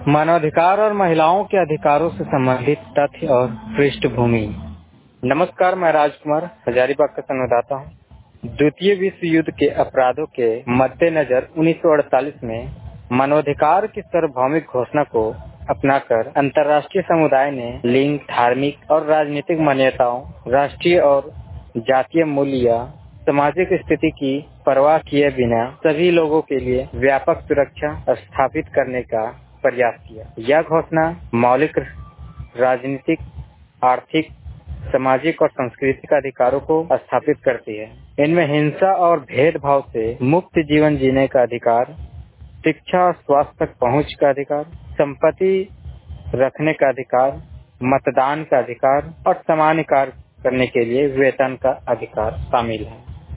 मानवाधिकार और महिलाओं के अधिकारों से संबंधित तथ्य और पृष्ठभूमि। नमस्कार, मैं राजकुमार हजारीबाग का संवाददाता हूँ। द्वितीय विश्व युद्ध के अपराधों के मद्देनजर 1948 में मानवाधिकार की सार्वभौमिक घोषणा को अपनाकर अंतर्राष्ट्रीय समुदाय ने लिंग, धार्मिक और राजनीतिक मान्यताओं, राष्ट्रीय और जातीय मूल्य या सामाजिक स्थिति की परवाह किए बिना सभी लोगों के लिए व्यापक सुरक्षा स्थापित करने का प्रयास किया। यह घोषणा मौलिक राजनीतिक, आर्थिक, सामाजिक और सांस्कृतिक अधिकारों को स्थापित करती है। इनमें हिंसा और भेदभाव से मुक्त जीवन जीने का अधिकार, शिक्षा और स्वास्थ्य तक पहुंच का अधिकार, संपत्ति रखने का अधिकार, मतदान का अधिकार और समान कार्य करने के लिए वेतन का अधिकार शामिल है।